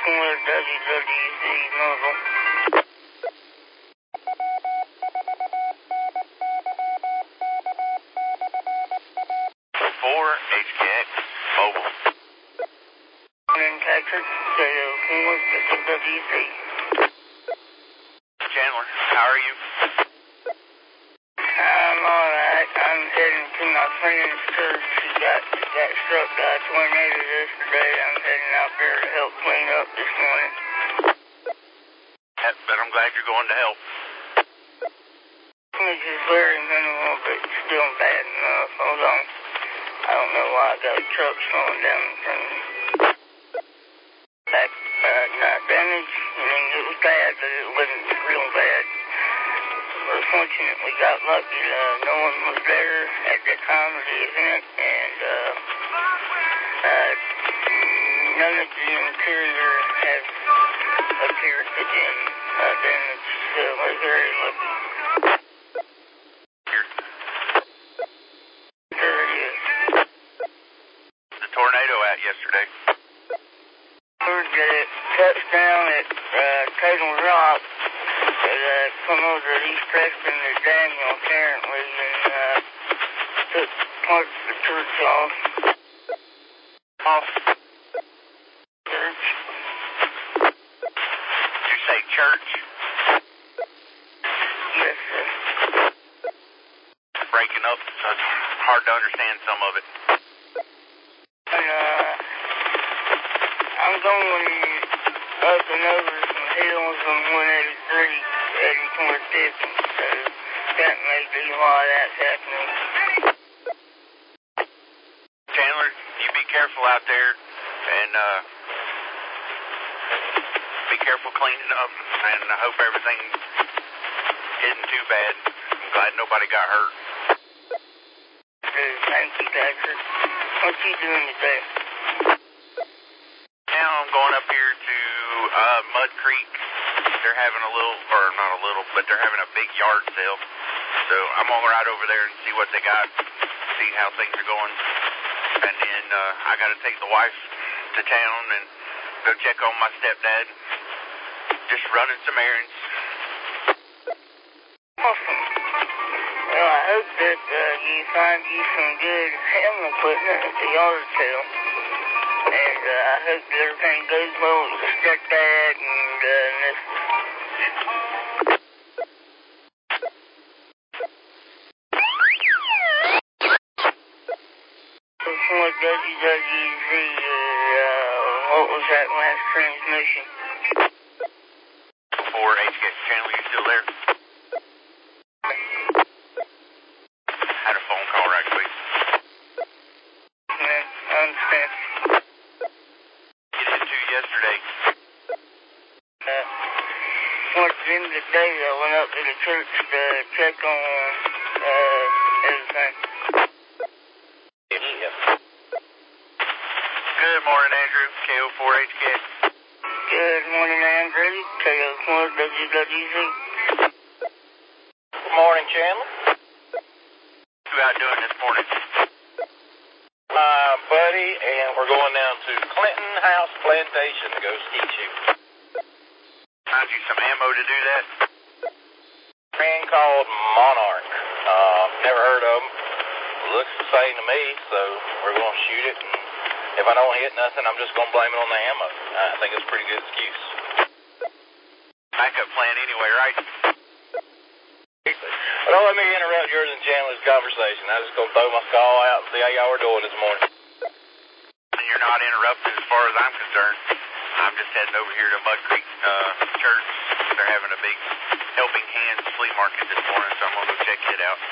Corner WWZ Mobile. 4 HKX Mobile. In Texas, KO Corner WWZ. Chandler, how are you? I'm alright. I'm heading to my friend's church. He got struck by a tornado yesterday. I'm heading out there to help clean up this morning. But I'm glad you're going to help. This is very minimal, but still bad enough. Hold on. I don't know why I got a truck slowing down in front of me. Back tire damage. I mean, it was bad, but it wasn't real bad. We're fortunate we got lucky. No one was there at the time of the event, and none of the interior has appeared to be damaged. So we're very lucky. There it is. The tornado out yesterday. Heard that it touched down at Tatum Rock. It come over to East Preston to Daniel, apparently, and took parts of the church off. Church. Did you say church? Yes, sir. Breaking up, so it's hard to understand some of it. And, I'm going up and over some hills on 183 heading toward Pippin, so that may be why that's happening. Chandler, you be careful out there, and be careful cleaning up, and I hope everything isn't too bad. I'm glad nobody got hurt. Thank you, Patrick. What you doing today? Now I'm going up here to Mud Creek. They're having a little, or not a little, but they're having a big yard sale. So I'm going to ride over there and see what they got, see how things are going. And then I got to take the wife to town and go check on my stepdad. Just running some errands. Awesome. Well, I hope that you find you some good ham equipment at the yard sale. And I hope that everything goes well with the stepdad and this. Before WWZ, what was that last transmission? 4 HKX Channel, you still there? Had a phone call right quick. Yeah, I understand. Get into yesterday. Towards the end of the day, I went up to the church to check on everything. Good morning, Andrew. KO4HKX. Good morning, Andrew. KO4 WWZ. Good morning, Chandler. Who out doing this morning? My buddy, and we're going down to Clinton House Plantation to go ski shoot. Find you some ammo to do that? Brand called Monarch. Never heard of them. Looks the same to me, so we're going to shoot it. And if I don't hit nothing, I'm just going to blame it on the ammo. I think it's a pretty good excuse. Backup plan anyway, right? But don't let me interrupt yours and Chandler's conversation. I'm just going to throw my call out and see how y'all were doing this morning. And you're not interrupted as far as I'm concerned. I'm just heading over here to Mud Creek Church. They're having a big Helping Hands flea market this morning, so I'm going to go check it out.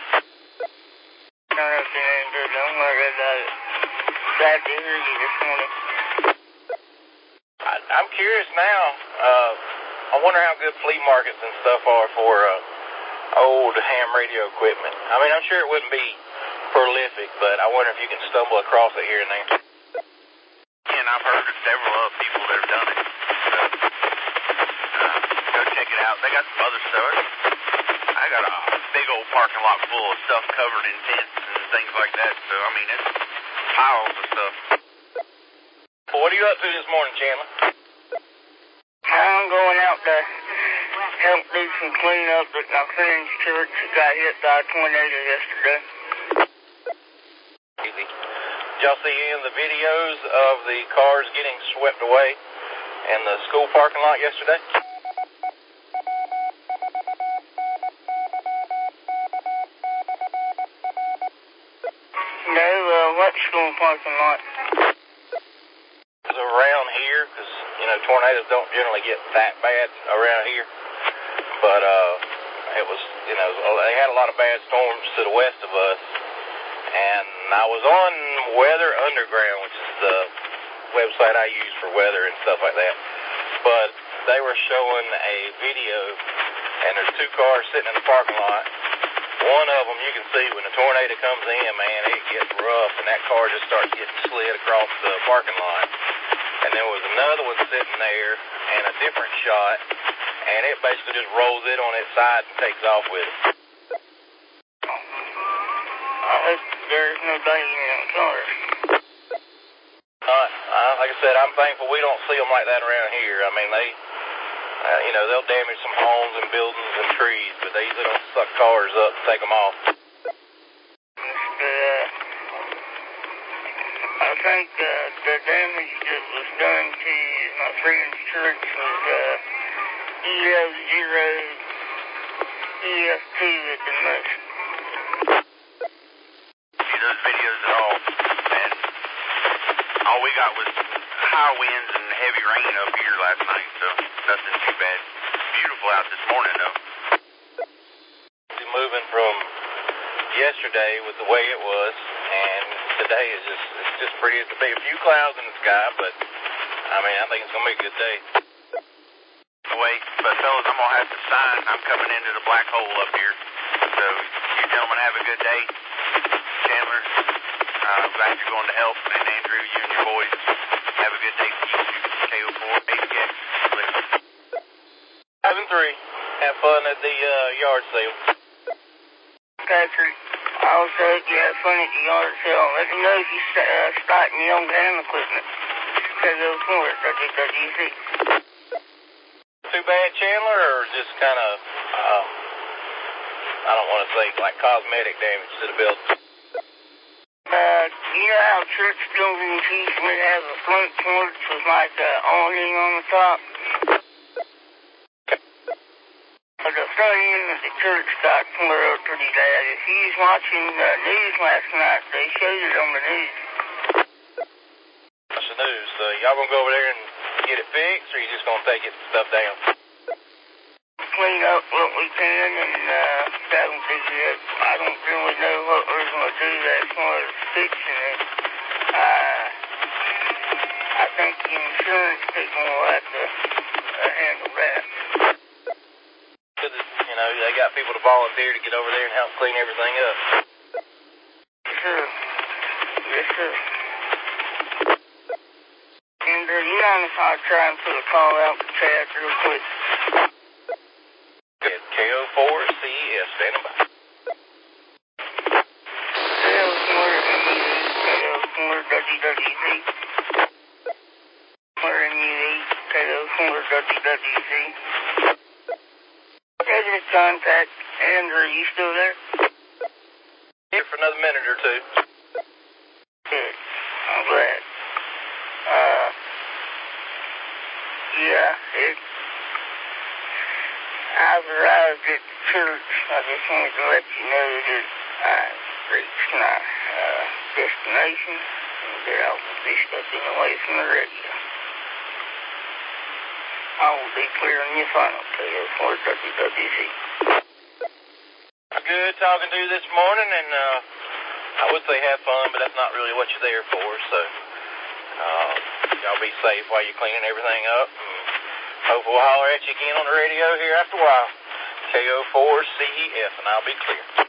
Don't worry about it. Glad to hear you this morning. I'm curious now. I wonder how good flea markets and stuff are for old ham radio equipment. I mean, I'm sure it wouldn't be prolific, but I wonder if you can stumble across it here and there. And I've heard of several other people that have done it. So, go check it out. They got some other stuff. I got a big old parking lot full of stuff covered in tents and things like that. So, I mean, it's piles of stuff. Well, what are you up to this morning, Chandler? I'm going out to help do some cleanup at my friend's church that got hit by a tornado yesterday. Easy. Did y'all see any of the videos of the cars getting swept away in the school parking lot yesterday? No, what school parking lot? It's around here, because, you know, tornadoes don't generally get that bad around here. But, it was, you know, they had a lot of bad storms to the west of us. And I was on Weather Underground, which is the website I use for weather and stuff like that. But they were showing a video, and there's two cars sitting in the parking lot. One of them, you can see when the tornado comes in, man, it gets rough, and that car just starts getting slid across the parking lot. And there was another one sitting there, and a different shot, and it basically just rolls it on its side and takes off with it. I hope there's nobody in the car. Like I said, I'm thankful we don't see them like that around here. I mean, they, you know, they'll damage some homes and buildings and trees, but they usually don't suck cars up and take them off. I think the damage that was done to my friend's church was EF0, EF2 at the most. See those videos at all, and all we got was high winds and heavy rain up here last night, so nothing too bad. Beautiful out this morning, though. Moving from yesterday with the way it was, and today is just pretty as to be. A few clouds in the sky, but I mean, I think it's gonna be a good day. Wait, but fellas, I'm gonna have to sign. I'm coming into the black hole up here, so you gentlemen have a good day. Chandler, I'm glad you're going to help, and Andrew, you and your boys have a good day. KO4 ATX. 7-3. Have fun at the yard sale. Patrick, I also hope you have fun at the yard sale. Let me know if you start me on damn equipment. KO4 WWC. Too bad, Chandler, or just kind of, I don't want to say like cosmetic damage to the building? You know how church buildings usually have a front porch with like an awning on the top? The front end of the church got tore up pretty bad. If you was watching the news last night, they showed it on the news. What's the news? Y'all gonna go over there and get it fixed, or you just gonna take it and stuff down? Clean up what we can, and that'll be it. I don't really know what we're gonna do as far as fixing it. I think the insurance people will have to handle that. You know, they got people to volunteer to get over there and help clean everything up. Sure. Yes, sir. And you mind if I try and put a call out to Chad real quick? Good. KO4 CES, standing by. KO4 WWC. KO4 WWC. Negative contact. Andrew, are you still there? Here for another minute or two. Good. I'm glad. Yeah, I've arrived at the church. I just wanted to let you know that I've reached my destination and that I'll be stepping away from the radio. I will be clearing your final KO4 WWC. Good talking to you this morning, and I would say have fun, but that's not really what you're there for, so y'all be safe while you're cleaning everything up. Hope we'll holler at you again on the radio here after a while. KO4 CEF, and I'll be clear.